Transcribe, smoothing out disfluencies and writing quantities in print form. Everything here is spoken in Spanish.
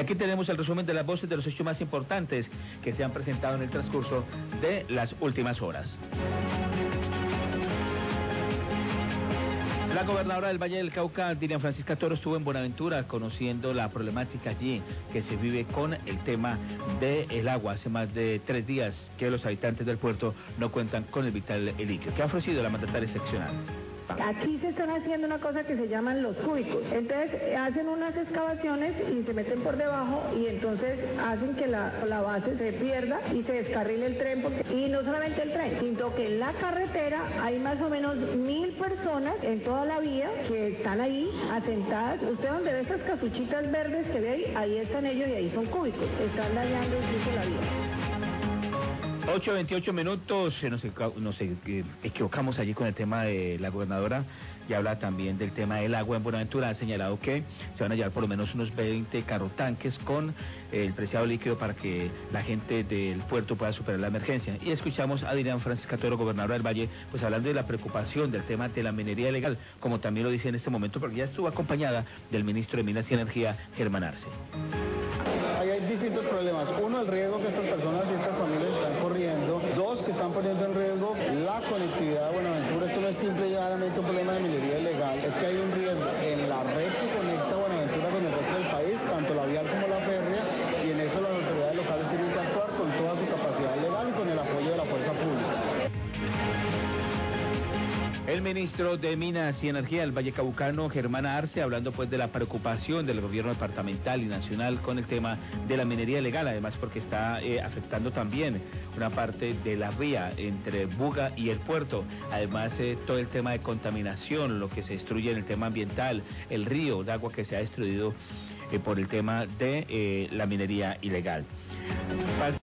Y aquí tenemos el resumen de las voces de los hechos más importantes que se han presentado en el transcurso de las últimas horas. La gobernadora del Valle del Cauca, Dilian Francisca Toro, estuvo en Buenaventura conociendo la problemática allí que se vive con el tema del agua. Hace más de 3 días que los habitantes del puerto no cuentan con el vital líquido que ha ofrecido la mandataria seccional. Aquí se están haciendo una cosa que se llaman los cúbicos. Entonces hacen unas excavaciones y se meten por debajo y entonces hacen que la base se pierda y se descarrile el tren. Y no solamente el tren, sino que en la carretera hay más o menos 1000 personas en toda la vía que están ahí asentadas. Usted donde ve esas casuchitas verdes que ve ahí están ellos y ahí son cúbicos. Están dañando incluso la vía. 8:28 minutos, nos equivocamos allí con el tema de la gobernadora y habla también del tema del agua en Buenaventura. Ha señalado que se van a llevar por lo menos unos 20 carrotanques con el preciado líquido para que la gente del puerto pueda superar la emergencia. Y escuchamos a Dilian Francisca Toro, gobernadora del Valle, pues hablando de la preocupación del tema de la minería ilegal, como también lo dice en este momento, porque ya estuvo acompañada del ministro de Minas y Energía, Germán Arce. Ahí hay distintos problemas. Uno, el riesgo que estas personas y estas familias están corriendo. Dos, que están poniendo en riesgo la conectividad de Buenaventura. Esto no es simple y llanamente un problema de minería ilegal. Es que hay un riesgo en la red que conecta Buenaventura con el resto del país, tanto la vial como la férrea, y en eso las autoridades locales tienen que actuar con toda su capacidad legal y con el apoyo de la fuerza pública. El ministro de Minas y Energía del Valle Caucano, Germán Arce, hablando pues de la preocupación del gobierno departamental y nacional con el tema de la minería ilegal, además porque está afectando también una parte de la vía entre Buga y el puerto, además todo el tema de contaminación, lo que se destruye en el tema ambiental, el río de agua que se ha destruido por el tema de la minería ilegal.